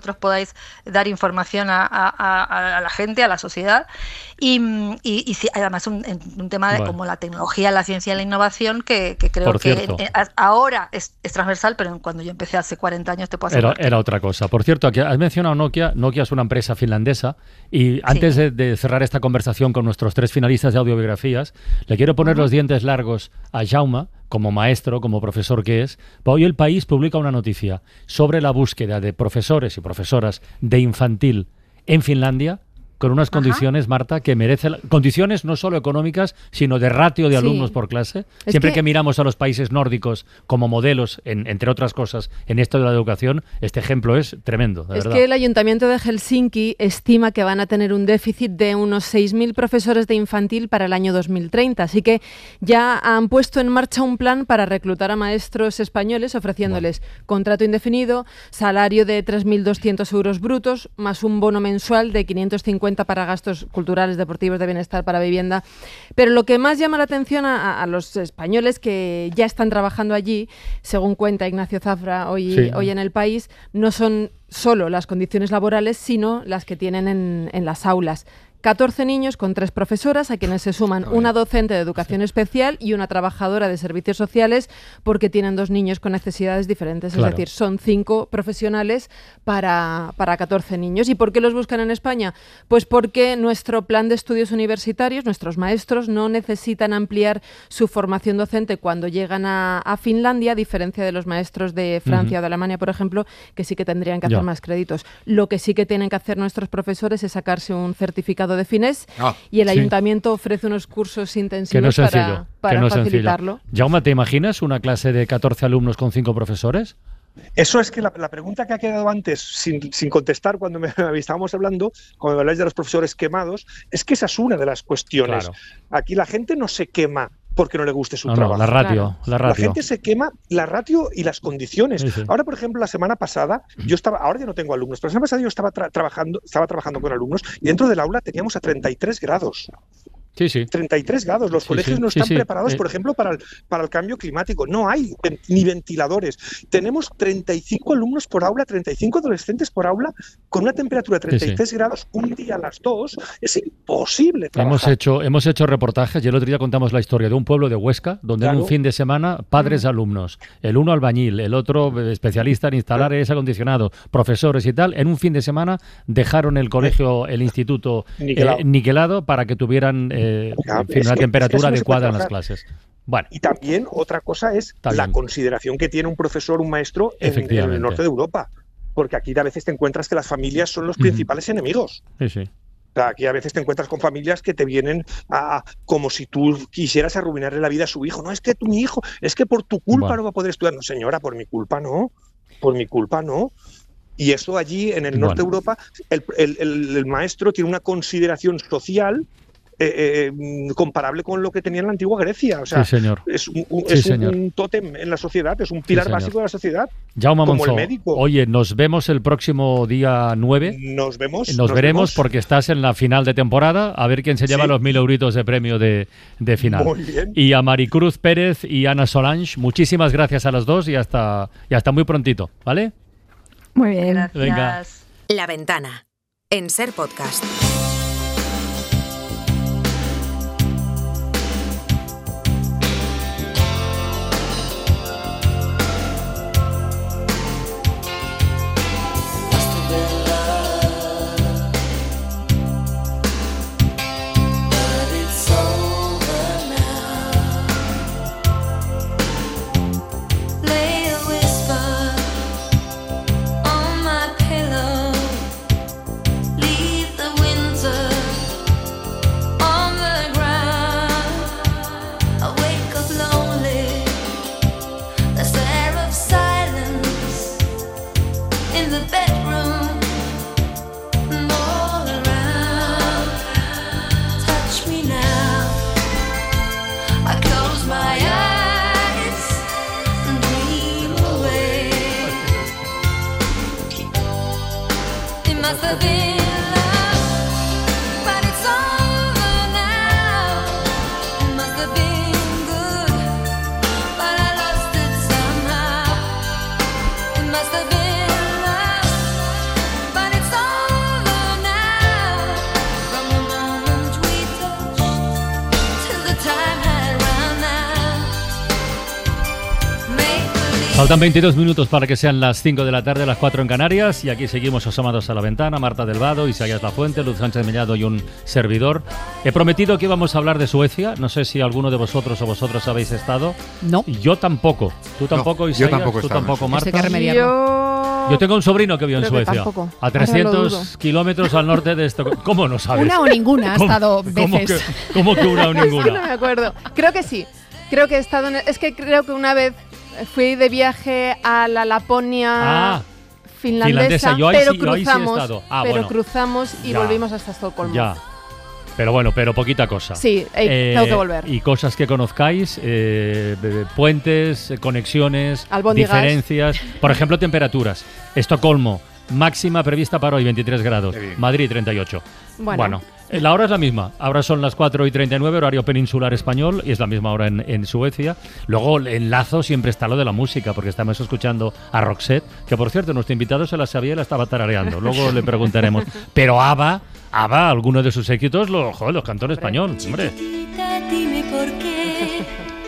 vosotros podáis dar información a, a, a, a la gente, a la sociedad. Y, y, y sí, además un, un tema de, bueno. como la tecnología, la ciencia y la innovación, que, que creo que en, en, ahora es, es transversal, pero cuando yo empecé hace cuarenta años te puedo asegurar. Era, era otra cosa. Por cierto, aquí has mencionado Nokia. Nokia es una empresa finlandesa y antes sí. de, de cerrar esta conversación con nuestros tres finalistas de audiobiografías, le quiero poner uh-huh. los dientes largos a Jaume, como maestro, como profesor que es. Hoy El País publica una noticia sobre la búsqueda de profesores y profesoras de infantil en Finlandia, con unas Ajá. condiciones, Marta, que merece... La... Condiciones no solo económicas, sino de ratio de alumnos sí. por clase. Es Siempre que... que miramos a los países nórdicos como modelos, en, entre otras cosas, en esto de la educación, este ejemplo es tremendo, de Es verdad. que el Ayuntamiento de Helsinki estima que van a tener un déficit de unos seis mil profesores de infantil para el año dos mil treinta. Así que ya han puesto en marcha un plan para reclutar a maestros españoles, ofreciéndoles bueno. contrato indefinido, salario de tres mil doscientos euros brutos, más un bono mensual de quinientos cincuenta para gastos culturales, deportivos, de bienestar, para vivienda. Pero lo que más llama la atención a, a los españoles que ya están trabajando allí, según cuenta Ignacio Zafra hoy, sí. hoy en El País, no son solo las condiciones laborales, sino las que tienen en, en las aulas. catorce niños con tres profesoras, a quienes se suman una docente de educación sí. especial y una trabajadora de servicios sociales, porque tienen dos niños con necesidades diferentes. Claro. Es decir, son cinco profesionales para, para catorce niños. ¿Y por qué los buscan en España? Pues porque nuestro plan de estudios universitarios, nuestros maestros, no necesitan ampliar su formación docente cuando llegan a, a Finlandia, a diferencia de los maestros de Francia uh-huh. o de Alemania, por ejemplo, que sí que tendrían que hacer ya. más créditos. Lo que sí que tienen que hacer nuestros profesores es sacarse un certificado de Fines ah, y el sí. ayuntamiento ofrece unos cursos intensivos no para, para no facilitarlo. Jaume, ¿te imaginas una clase de catorce alumnos con cinco profesores? Eso es que la, la pregunta que ha quedado antes sin, sin contestar cuando me, estábamos hablando, cuando me habláis de los profesores quemados, es que esa es una de las cuestiones. Claro. Aquí la gente no se quema porque no le guste su no, trabajo. No, la ratio, la ratio. La gente se quema la ratio y las condiciones. Sí, sí. Ahora, por ejemplo, la semana pasada, yo estaba, ahora ya no tengo alumnos, pero la semana pasada yo estaba tra- trabajando, estaba trabajando con alumnos y dentro del aula teníamos a treinta y tres grados. Sí, sí. treinta y tres grados. Los sí, colegios sí, no están sí, sí. preparados, eh. por ejemplo, para el, para el cambio climático. No hay ven, ni ventiladores. Tenemos treinta y cinco alumnos por aula, treinta y cinco adolescentes por aula, con una temperatura de treinta y tres sí, sí. grados, un día a las dos. Es imposible trabajar. Hemos hecho, hemos hecho reportajes y el otro día contamos la historia de un pueblo de Huesca, donde claro. en un fin de semana, padres, mm. alumnos, el uno albañil, el otro especialista en instalar claro. aires acondicionados, profesores y tal, en un fin de semana dejaron el colegio, el instituto niquelado, eh, niquelado para que tuvieran eh, claro, en fin, una temperatura es adecuada en las clases. Bueno. Y también otra cosa es Está la bien. consideración que tiene un profesor, un maestro en, en el norte de Europa. Porque aquí a veces te encuentras que las familias son los principales uh-huh. enemigos. Sí, sí. O sea, aquí a veces te encuentras con familias que te vienen a, a como si tú quisieras arruinarle la vida a su hijo. No, es que tu mi hijo, es que por tu culpa bueno. no va a poder estudiar. No, señora, por mi culpa no. Por mi culpa no. Y eso allí, en el norte bueno. de Europa, el, el, el, el maestro tiene una consideración social Eh, eh, comparable con lo que tenía en la antigua Grecia. O sea, sí, señor. es, un, un, sí, es señor. un tótem en la sociedad, es un pilar sí, básico de la sociedad. Jaume como Monzó, el médico. Oye, nos vemos el próximo día nueve. Nos vemos. Nos, nos veremos vemos. porque estás en la final de temporada, a ver quién se lleva sí. los mil euritos de premio de, de final. Muy bien. Y a Maricruz Pérez y Ana Solange, muchísimas gracias a los dos y hasta, y hasta muy prontito, ¿vale? Muy bien. Gracias. Venga. La Ventana, en Ser Podcast. Faltan veintidós minutos para que sean las cinco de la tarde, las cuatro en Canarias, y aquí seguimos asomados a la ventana. Marta del Vado, Isaías Lafuente, Luz Sánchez Mellado y un servidor. He prometido que íbamos a hablar de Suecia. No sé si alguno de vosotros o vosotros habéis estado. No. Yo tampoco. Tú tampoco, no, Isaías. Yo tampoco. Tú tampoco, Marta. Yo... yo tengo un sobrino que vive en Creo Suecia. Que a trescientos kilómetros al norte de esto. ¿Cómo no sabes? Una o ninguna ha estado ¿Cómo veces. que, ¿Cómo que una o ninguna? Es que no me acuerdo. Creo que sí. Creo que he estado en... Es que creo que una vez fui de viaje a la Laponia ah, finlandesa, finlandesa. Yo ahí pero sí, yo ahí sí he cruzamos, estado. Ah, pero bueno. cruzamos y Ya. volvimos hasta Estocolmo. Ya. Pero bueno, pero poquita cosa. Sí, eh, tengo que volver. Y cosas que conozcáis, eh, de- puentes, eh, conexiones, Albóndigas. diferencias. Por ejemplo, temperaturas. Estocolmo, máxima prevista para hoy, veintitrés grados. Madrid, treinta y ocho. Bueno. Bueno, eh, la hora es la misma. Ahora son las cuatro y treinta y nueve, horario peninsular español, y es la misma hora en, en Suecia. Luego, en lazo siempre está lo de la música, porque estamos escuchando a Roxette, que por cierto, nuestro invitado se la sabía y la estaba tarareando. Luego le preguntaremos. Pero ABBA, ABBA, algunos de sus éxitos, lo, joder, los cantó en español, hombre. Dime por qué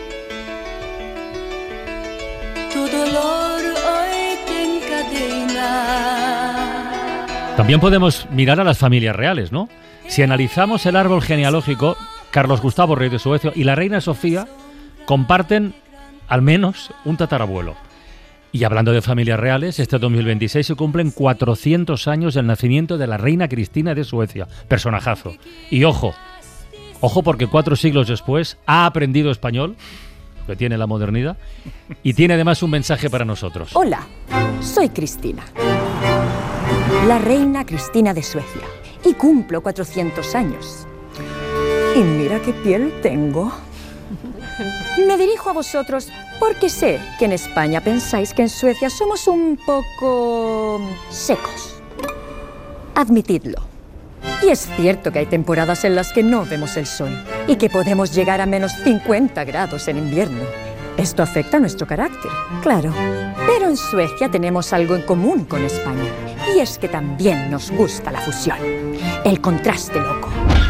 tu dolor hoy te encadena. También podemos mirar a las familias reales, ¿no? Si analizamos el árbol genealógico, Carlos Gustavo, rey de Suecia, y la reina Sofía comparten al menos un tatarabuelo. Y hablando de familias reales, este dos mil veintiséis se cumplen cuatrocientos años del nacimiento de la reina Cristina de Suecia. Personajazo. Y ojo, ojo porque cuatro siglos después ha aprendido español, que tiene la modernidad, y tiene además un mensaje para nosotros. Hola, soy Cristina, la reina Cristina de Suecia, y cumplo cuatrocientos años. Y mira qué piel tengo. Me dirijo a vosotros porque sé que en España pensáis que en Suecia somos un poco secos. Admitidlo. Y es cierto que hay temporadas en las que no vemos el sol y que podemos llegar a menos cincuenta grados en invierno. Esto afecta a nuestro carácter, claro. Pero en Suecia tenemos algo en común con España, y es que también nos gusta la fusión, el contraste loco.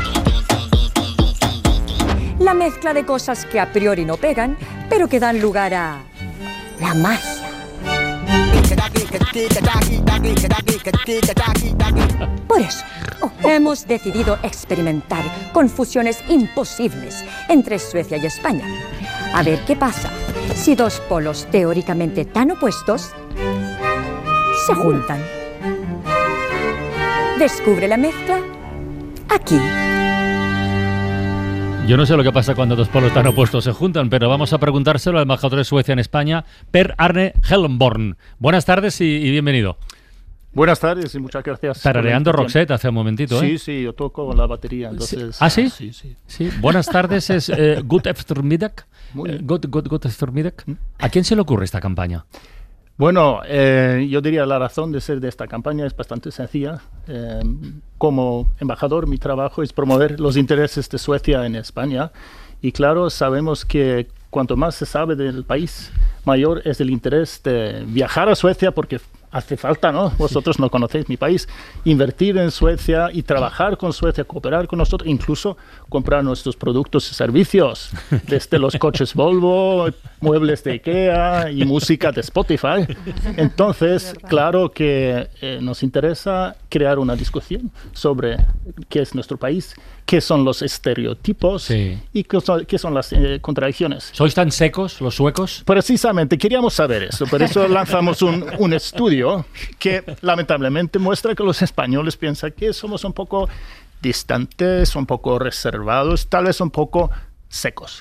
La mezcla de cosas que a priori no pegan, pero que dan lugar a la magia. Por eso, hemos decidido experimentar con fusiones imposibles entre Suecia y España. A ver qué pasa si dos polos teóricamente tan opuestos se juntan. Descubre la mezcla aquí. Yo no sé lo que pasa cuando dos polos tan opuestos se juntan, pero vamos a preguntárselo al embajador de Suecia en España, Per Arne Helmborn. Buenas tardes y, y bienvenido. Buenas tardes y muchas gracias. Tarareando Roxette hace un momentito, ¿eh? Sí, sí, yo toco la batería, entonces... ¿Ah, sí? Sí, sí. Sí. Buenas tardes, es eh, Good Eftermiddag. Muy bien. Eh, Good, good, good Eftermiddag. ¿A quién se le ocurre esta campaña? Bueno, eh, yo diría la razón de ser de esta campaña es bastante sencilla. Eh, como embajador, mi trabajo es promover los intereses de Suecia en España. Y claro, sabemos que cuanto más se sabe del país, mayor es el interés de viajar a Suecia porque hace falta, ¿no? Vosotros no conocéis mi país. Invertir en Suecia y trabajar con Suecia, cooperar con nosotros, incluso comprar nuestros productos y servicios, desde los coches Volvo, muebles de IKEA y música de Spotify. Entonces, claro que eh, nos interesa crear una discusión sobre qué es nuestro país, qué son los estereotipos Sí. y qué son, qué son las eh, contradicciones. ¿Sois tan secos los suecos? Precisamente, queríamos saber eso, por eso lanzamos un, un estudio que lamentablemente muestra que los españoles piensan que somos un poco distantes, un poco reservados, tal vez un poco secos.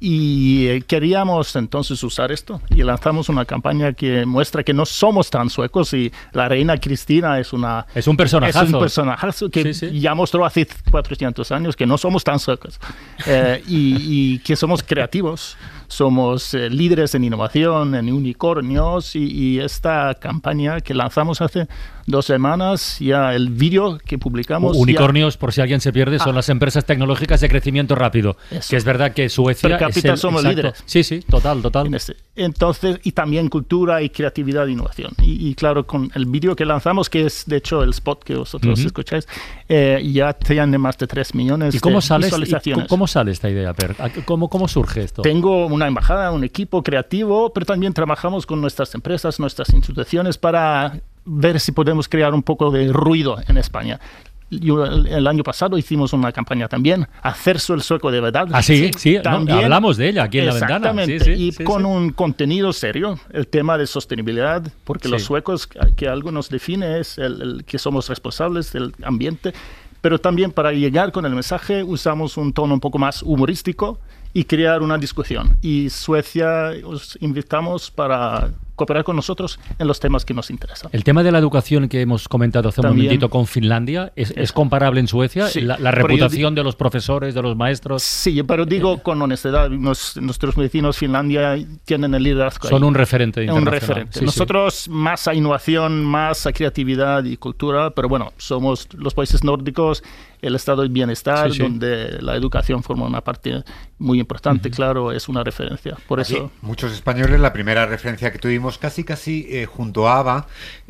Y eh, queríamos entonces usar esto y lanzamos una campaña que muestra que no somos tan suecos y la reina Cristina es una Es un personajazo. es un personajazo que Sí, sí. ya mostró hace cuatrocientos años que no somos tan suecos eh, y, y que somos creativos, somos eh, líderes en innovación, en unicornios y, y esta campaña que lanzamos hace dos semanas, ya el vídeo que publicamos... Unicornios, ya, por si alguien se pierde, son Ah. las empresas tecnológicas de crecimiento rápido. Eso. Que es verdad que Suecia Per cápita es el, somos exacto. líderes. Sí, sí, total, total. En este. Entonces, y también cultura y creatividad e innovación. Y, y claro, con el vídeo que lanzamos, que es de hecho el spot que vosotros Ujú. escucháis, eh, ya tiene más de tres millones ¿Y cómo de sale, y visualizaciones. cómo sale esta idea, Per? ¿A- ¿Cómo, cómo surge esto? Tengo un una embajada, un equipo creativo, pero también trabajamos con nuestras empresas, nuestras instituciones para ver si podemos crear un poco de ruido en España. Yo, el, el año pasado hicimos una campaña también, Hacerse el sueco de verdad. Ah, sí, sí, también, no, hablamos de ella aquí en La Ventana. Exactamente, Sí, sí, y sí, con sí. un contenido serio, el tema de sostenibilidad, porque Sí. los suecos, que algo nos define es el, el que somos responsables del ambiente, pero también para llegar con el mensaje usamos un tono un poco más humorístico y crear una discusión. Y Suecia os invitamos para cooperar con nosotros en los temas que nos interesan. El tema de la educación que hemos comentado hace un También. momentito con Finlandia, ¿es, es comparable en Suecia? Sí, La, la pero yo reputación de los profesores, de los maestros. Sí, pero digo con honestidad, nos, nuestros vecinos Finlandia tienen el liderazgo. Son ahí. un referente Un internacional. referente. Sí, sí. Nosotros más a innovación, más a creatividad y cultura, pero bueno, somos los países nórdicos, el estado de bienestar, Sí, sí. donde la educación forma una parte muy importante, Ujú. claro, es una referencia. Por Aquí, eso... muchos españoles, la primera referencia que tuvimos casi casi eh, junto a ABBA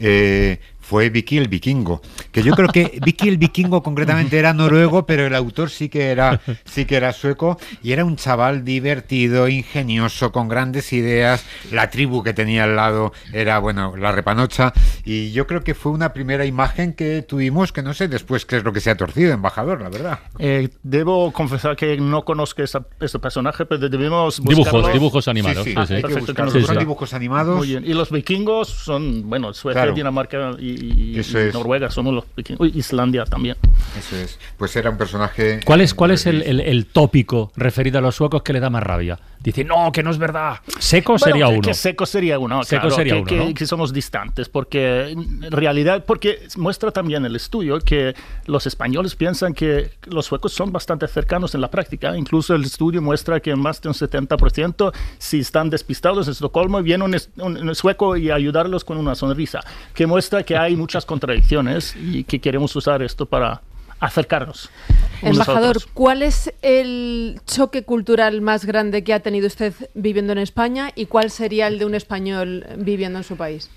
eh, fue Vicky el Vikingo, que yo creo que Vicky el Vikingo concretamente era noruego, pero el autor sí que era sí que era sueco, y era un chaval divertido, ingenioso, con grandes ideas. La tribu que tenía al lado era, bueno, la repanocha, y yo creo que fue una primera imagen que tuvimos, que no sé después qué es lo que se ha torcido, embajador, la verdad. Eh, debo confesar que no conozco esa, ese personaje, pero debemos Dibujos, buscarlo. dibujos animados. Sí, sí, Sí, sí. hay que Perfecto, buscarlos. que nos Son gusta. dibujos animados. Muy bien. Y los vikingos son, bueno, Suecia, Claro. Dinamarca y, y- Eso y es. Noruega somos los vikingos. Uy, Islandia también. Eso es. Pues era un personaje... ¿Cuál es, eh, cuál es el, el- el tópico referido a los suecos que le da más rabia? Dice, no, que no es verdad. Seco Bueno, sería que- uno. Que seco sería uno, Seco claro, sería que, uno, que- ¿no? que somos distantes, porque en realidad, porque muestra también el estudio que los españoles piensan que los suecos son bastante cercanos en la práctica. Incluso el estudio muestra que más de un setenta por ciento, si están despistados en Estocolmo, viene un, es- un- un sueco y ayudarlos con una sonrisa, que muestra que hay muchas contradicciones y que queremos usar esto para acercarnos. unos a Embajador, otros. ¿cuál es el choque cultural más grande que ha tenido usted viviendo en España y cuál sería el de un español viviendo en su país?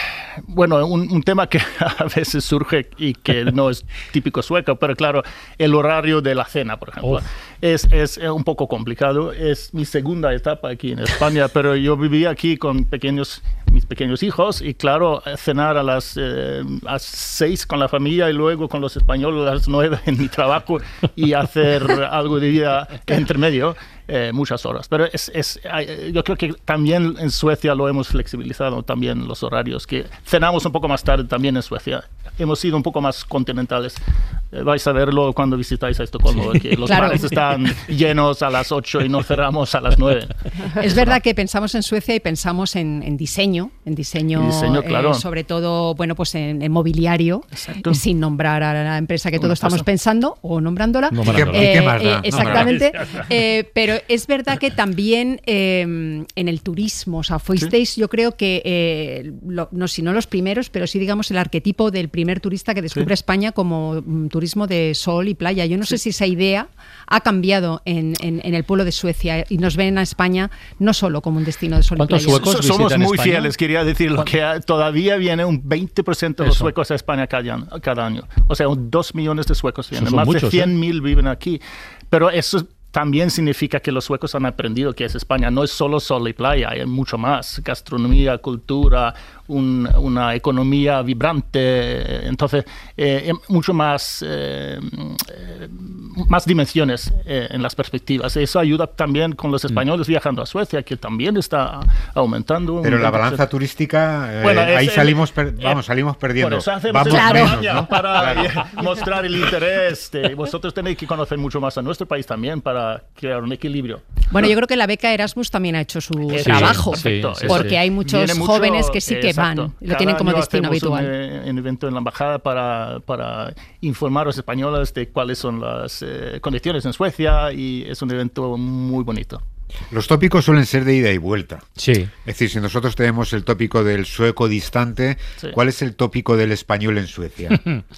Bueno, un, un tema que a veces surge y que no es típico sueco, pero claro, el horario de la cena, por ejemplo, Oh. es, es un poco complicado. Es mi segunda etapa aquí en España, pero yo viví aquí con pequeños, mis pequeños hijos y claro, cenar a las, eh, a las seis con la familia y luego con los españoles a las nueve en mi trabajo y hacer algo de vida entre medio. Eh, muchas horas, pero es, es, hay- yo creo que también en Suecia lo hemos flexibilizado también los horarios, que cenamos un poco más tarde también en Suecia. Hemos sido un poco más continentales. Eh, vais a verlo cuando visitáis a Estocolmo, que los Claro. bares están llenos a las ocho y no cerramos a las nueve. Es verdad que pensamos en Suecia y pensamos en, en diseño, en diseño, En diseño, eh, claro. sobre todo, bueno, pues en, en mobiliario, Exacto. sin nombrar a la empresa que Una todos estamos cosa. pensando o nombrándola. Nombrándola. ¿Y qué- y qué más da? exactamente. Eh, pero es verdad que también eh, en el turismo, o sea, fuisteis, yo creo que, eh, lo- no si no los primeros, pero sí digamos el arquetipo del primer turista que descubre Sí. España como mm, turismo de sol y playa. Yo no sé si esa idea ha cambiado en, en- en el pueblo de Suecia y nos ven a España no solo como un destino de sol y ¿Cuántos playa. suecos So- Somos visitan muy España? fieles, quería decir lo que ha- todavía viene un veinte por ciento de los Eso. suecos a España cada año, cada año. O sea, un dos millones de suecos vienen, son más muchos, de ¿eh? cien mil viven aquí. Pero eso también significa que los suecos han aprendido que es España. No es solo sol y playa, hay mucho más. Gastronomía, cultura, un- una economía vibrante. Entonces, eh, mucho más, eh, eh, más dimensiones eh, en las perspectivas. Eso ayuda también con los españoles viajando a Suecia, que también está aumentando. un Pero la veinte por ciento. balanza turística, eh, Bueno, es- ahí es- salimos, per- eh, vamos, salimos perdiendo. Por eso hacemos Vamos esta menos, campaña, ¿no? para Claro. eh, mostrar el interés. de- vosotros tenéis que conocer mucho más a nuestro país también para crear un equilibrio. Bueno, yo creo que la beca Erasmus también ha hecho su Sí, trabajo, perfecto, sí, porque sí. hay muchos Viene mucho, jóvenes que sí que exacto. van, lo Cada tienen como año destino hacemos habitual. Un, eh, un evento en la embajada para, para informar a los españoles de cuáles son las eh, condiciones en Suecia y es un evento muy bonito. Los tópicos suelen ser de ida y vuelta. Sí. Es decir, si nosotros tenemos el tópico del sueco distante, Sí. ¿cuál es el tópico del español en Suecia?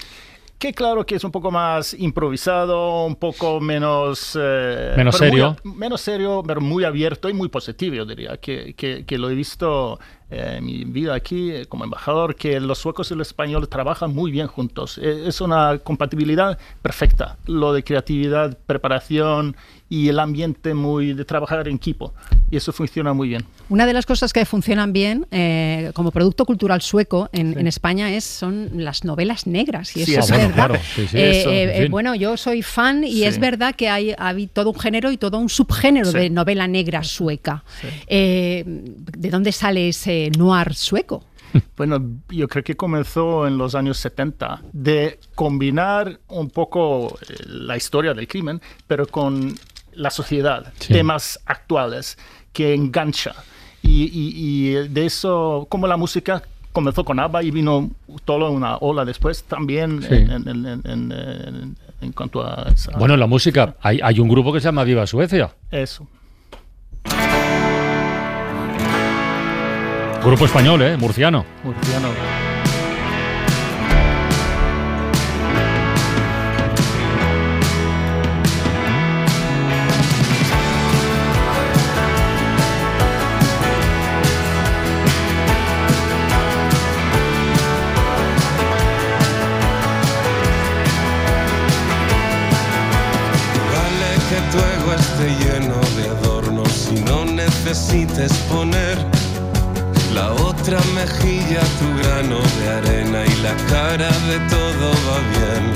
Que claro que es un poco más improvisado, un poco menos... eh, Menos pero muy serio. a- menos serio, pero muy abierto y muy positivo, yo diría, que, que, que lo he visto eh, mi vida aquí eh, como embajador, que los suecos y los españoles trabajan muy bien juntos. Eh, es una compatibilidad perfecta. Lo de creatividad, preparación y el ambiente muy de trabajar en equipo. Y eso funciona muy bien. Una de las cosas que funcionan bien eh, como producto cultural sueco en, Sí. en España es son las novelas negras. Y Sí, eso eso, es bueno, verdad. claro, sí, sí, Eh, eso, eh, en eh, fin. bueno, yo soy fan y Sí. es verdad que hay, hay todo un género y todo un subgénero Sí. de novela negra sueca. Eh, ¿De dónde sale ese noir sueco? Bueno, yo creo que comenzó en los años setenta de combinar un poco eh, la historia del crimen, pero con la sociedad, Sí. temas actuales que engancha. Y, y- y de eso, como la música comenzó con ABBA y vino toda una ola después también Sí. en, en- en- en- en- en cuanto a esa- Bueno, en la música hay, hay un grupo que se llama Viva Suecia. eso. Grupo español, ¿eh? Murciano. Murciano. Vale que tu ego esté lleno de adornos y no necesites poner la otra mejilla, tu grano de arena y la cara de todo va bien.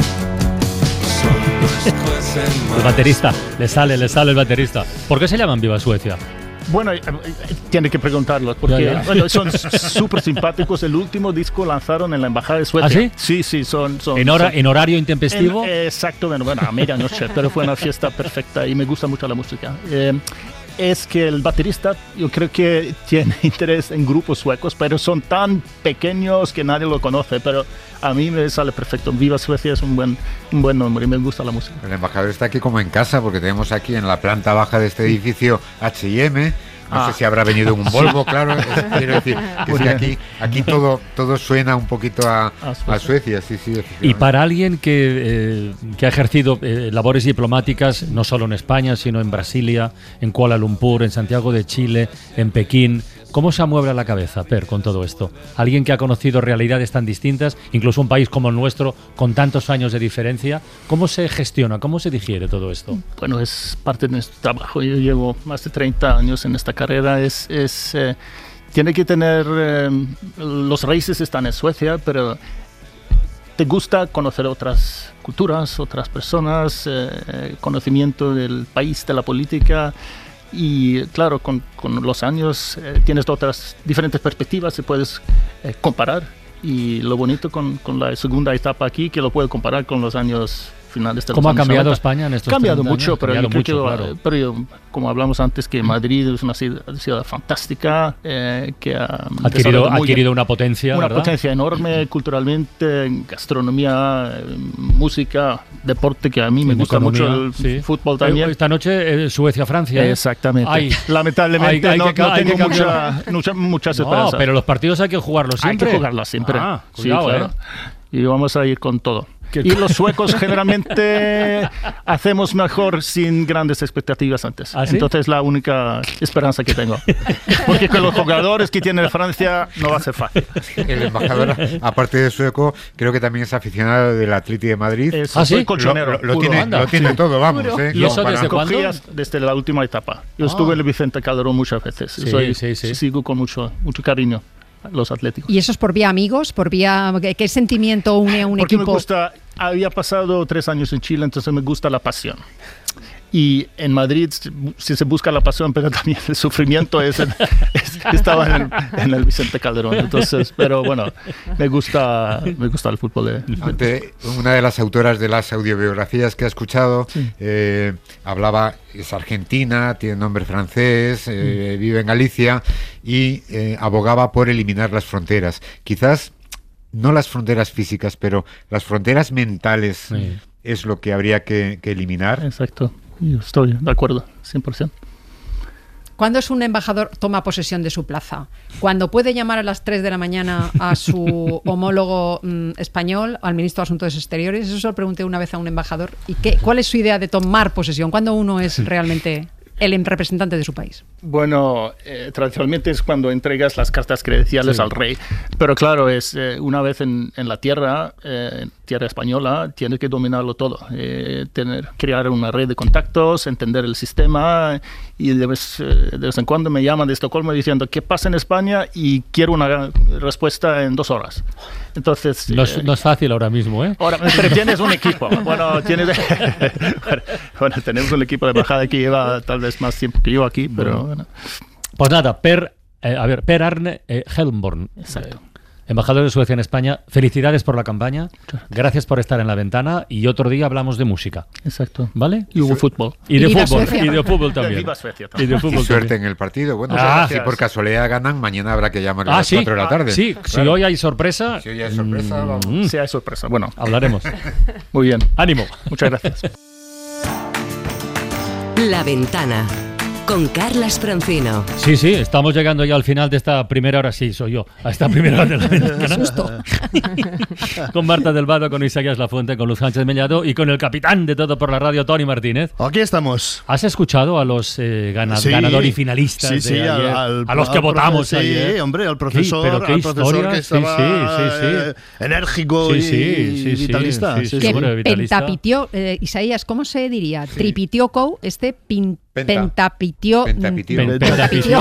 Solo escuecen más. El baterista. Le sale, le sale el baterista. ¿Por qué se llaman Viva Suecia? Bueno, eh, eh, tiene que preguntarlo, porque Ya, ya. bueno, son súper simpáticos. El último disco lanzaron en la Embajada de Suecia. ¿Ah, sí? Sí, sí, son... son ¿En, hora, son- en horario intempestivo? En- eh, exacto, bueno, bueno, a medianoche, pero fue una fiesta perfecta y me gusta mucho la música. Eh, es que el baterista, yo creo que tiene interés en grupos suecos, pero son tan pequeños que nadie lo conoce, pero a mí me sale perfecto. Viva Suecia es un buen, un buen nombre y me gusta la música. El embajador está aquí como en casa porque tenemos aquí en la planta baja de este edificio H y M. No Ah. sé si habrá venido en un Volvo, claro. es- Quiero decir que Muy sí, bien. aquí, aquí todo, todo suena un poquito a, A Suecia. a Suecia, sí, sí. Y efectivamente. para alguien que, eh, que ha ejercido eh, labores diplomáticas, no solo en España, sino en Brasilia, en Kuala Lumpur, en Santiago de Chile, en Pekín, ¿cómo se amuebla la cabeza, Per, con todo esto? Alguien que ha conocido realidades tan distintas, incluso un país como el nuestro, con tantos años de diferencia, ¿cómo se gestiona, cómo se digiere todo esto? Bueno, es parte de nuestro trabajo. Yo llevo más de treinta años en esta carrera. Es, es, eh, tiene que tener... eh, los raíces están en Suecia, pero te gusta conocer otras culturas, otras personas, eh, conocimiento del país, de la política. Y claro, con, con los años eh, tienes otras diferentes perspectivas, se puedes eh, comparar. Y lo bonito con, con la segunda etapa aquí, que lo puedo comparar con los años finales de los ¿Cómo ha años cambiado noventa. España en estos Ha cambiado treinta mucho, años? pero, Cambiado yo creo mucho, que, claro. pero yo, como hablamos antes, que Madrid es una ciudad, ciudad fantástica, eh, que ha Ha adquirido, desarrollado ha muy adquirido bien. una potencia, Una ¿verdad? potencia enorme culturalmente, en gastronomía, eh, música, deporte, que a mí me En gusta mucho economía, el sí. fútbol Eh, también. Esta noche eh, Suecia-Francia. ¿eh? Exactamente. Ay, Lamentablemente hay- hay no, que- no hay que tengo mucha, cambiar. mucha, muchas No, esperanzas. pero los partidos hay que jugarlos siempre. Hay que jugarlas siempre. Ah, Sí, cuidado, claro. ¿eh? Y vamos a ir con todo. Y los suecos generalmente hacemos mejor sin grandes expectativas antes. ¿Ah, sí? Entonces es la única esperanza que tengo. Porque con los jugadores que tiene Francia no va a ser fácil. El embajador, aparte de sueco, creo que también es aficionado del Atleti de Madrid. Es- ¿Ah, sí? soy colchonero. Lo, lo- lo puro. tiene, Anda. lo tiene Sí. todo, vamos. Puro. ¿eh? ¿Y No, eso para- desde cuándo? Cogías desde la última etapa. Yo Ah. estuve en el Vicente Calderón muchas veces. Sí, Soy- sí, sí. Sigo con mucho, mucho cariño a los atléticos. ¿Y eso es por vía amigos? ¿Por vía qué, qué sentimiento une a un Porque equipo? me gusta, había pasado tres años en Chile, entonces me gusta la pasión. Y en Madrid, si se busca la pasión, pero también el sufrimiento, es, en- es- estaba en el, en el Vicente Calderón. Entonces, pero bueno, me gusta, me gusta el fútbol. De, Ante- una de las autoras de las audiobiografías que ha escuchado eh, hablaba, es argentina, tiene nombre francés, eh, vive en Galicia y eh, abogaba por eliminar las fronteras. Quizás no las fronteras físicas, pero las fronteras mentales Sí. es lo que habría que, que eliminar. Exacto, yo estoy de acuerdo, cien por ciento. ¿Cuándo es un embajador toma posesión de su plaza? ¿Cuando puede llamar a las tres de la mañana a su homólogo mm, español, al ministro de Asuntos Exteriores? Eso se lo pregunté una vez a un embajador. ¿Y qué, cuál es su idea de tomar posesión? ¿Cuándo uno es realmente...? el representante de su país? Bueno, eh, tradicionalmente es cuando entregas las cartas credenciales Sí. al rey, pero claro, es eh, una vez en, en la tierra, eh, en tierra española, tienes que dominarlo todo, eh, tener, crear una red de contactos, entender el sistema, y de vez, eh, de vez en cuando me llaman de Estocolmo diciendo ¿qué pasa en España? Y quiero una respuesta en dos horas. Entonces, No es, eh, no es fácil ahora mismo, ¿eh? Ahora, pero tienes un equipo. Bueno, tienes, bueno, tenemos un equipo de embajada que lleva tal vez más tiempo que yo aquí, pero bueno. Pues nada, Per, eh, a ver, Per Arne eh, Helmborn. Exacto. Eh, embajador de Suecia en España, felicidades por la campaña, gracias por estar en la ventana y otro día hablamos de música. Exacto. ¿Vale? Y hubo fútbol. Y de Y viva fútbol, Suecia. y de fútbol también. Viva Suecia Y también. de Y fútbol suerte también. en el partido. Bueno, Ah, si por casualidad ganan, mañana habrá que llamar a Ah, las sí, cuatro de la tarde. sí, si Claro. hoy hay sorpresa, Si hoy hay sorpresa, mm, vamos. Sí, hay sorpresa. Bueno, hablaremos. muy bien. Ánimo. Muchas gracias. La Ventana con Carlas Francino. Sí, sí, estamos llegando ya al final de esta primera hora, sí, soy yo, a esta primera hora de la ventana. ¡Qué susto! Con Marta del Vado, con Isaías Lafuente, con Luz Sánchez Mellado y con el capitán de Todo por la Radio, Tony Martínez. Aquí estamos. ¿Has escuchado a los eh, gana- Sí. ganador y finalistas Sí, de sí, ayer? al- al- a los que al votamos profe- ayer? Sí, hombre, al ¿Qué? profesor, ¿Pero qué al profesor historia? que estaba sí, sí, sí, sí. eh, enérgico Sí, y, sí, y sí, sí, vitalista. sí, Sí, sí, sí. hombre, vitalista. Pentapitió, eh, Isaías, ¿cómo se diría? Tripitió Cou, este pin, Penta. pentapitió. Pentapitió. mm, Pen- pentapitió.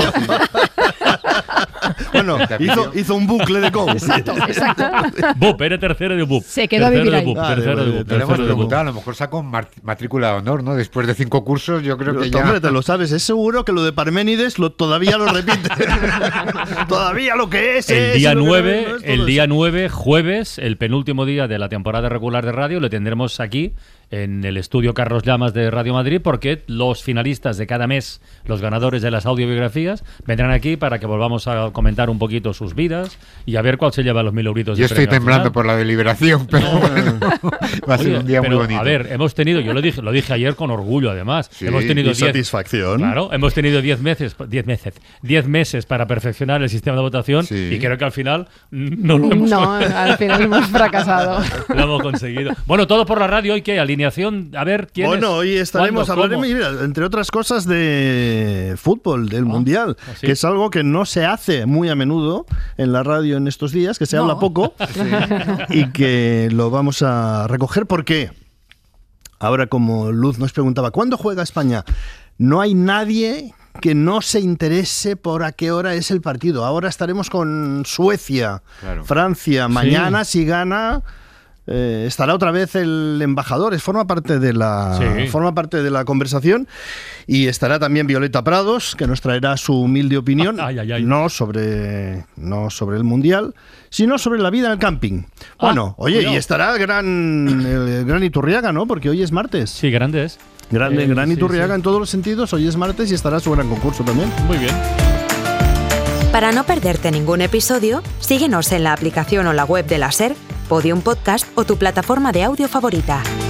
Bueno, hizo, hizo un bucle de go. Exacto, exacto. Bup, era tercero de Bup. Se quedó a Tercero vivir de ahí. Bup, Vale, tercero de vale, Bup, Tenemos tercero de Bup. preguntado, a lo mejor sacó mar- matrícula de honor, ¿no? Después de cinco cursos, yo creo que ya... Hombre, te lo sabes, es seguro que lo de Parménides lo, todavía lo repite. Todavía lo que es. El es, día y lo que nueve, no es, todo el eso. día nueve, jueves, el penúltimo día de la temporada regular de radio, lo tendremos aquí en el estudio Carlos Llamas de Radio Madrid, porque los finalistas de cada mes, los ganadores de las audiobiografías, vendrán aquí para que volvamos a comentar un poquito sus vidas y a ver cuál se lleva los mil euritos. Yo de estoy premio al temblando final. por la deliberación, pero bueno, va a ser Oye, un día pero, muy bonito. A ver, hemos tenido, yo lo dije, lo dije ayer con orgullo, además. Sí, hemos tenido Y diez, satisfacción. claro, hemos tenido diez meses, diez meses, diez meses para perfeccionar el sistema de votación Sí. y creo que al final mm, no lo hemos, No, al final hemos fracasado. lo hemos conseguido. Bueno, todo por la radio. ¿Hoy qué? Alineación. A ver, ¿quién Bueno, es? hoy estaremos, ¿Cuándo? hablaremos, ¿Cómo? mira, entre otras cosas, de fútbol, del Mundial, ¿ah, sí? que es algo que no se hace muy a menudo en la radio en estos días, que se No. habla poco, y que lo vamos a recoger porque, ahora como Luz nos preguntaba, ¿cuándo juega España? No hay nadie que no se interese por a qué hora es el partido. Ahora estaremos con Suecia, Claro. Francia, mañana si gana... Eh, estará otra vez el embajador, es, forma parte de la Sí. forma parte de la conversación, y estará también Violeta Prados, que nos traerá su humilde opinión, Ay, ay, ay. no sobre no sobre el mundial, sino sobre la vida en el camping. Ah, Bueno, oye, cuidado. y estará el gran el gran Iturriaga, ¿no? Porque hoy es martes. Sí, grande es. Grande, Eh, gran sí, Iturriaga sí. en todos los sentidos. Hoy es martes y estará su gran concurso también. Muy bien. Para no perderte ningún episodio, síguenos en la aplicación o la web de la SER, Podium Podcast o tu plataforma de audio favorita.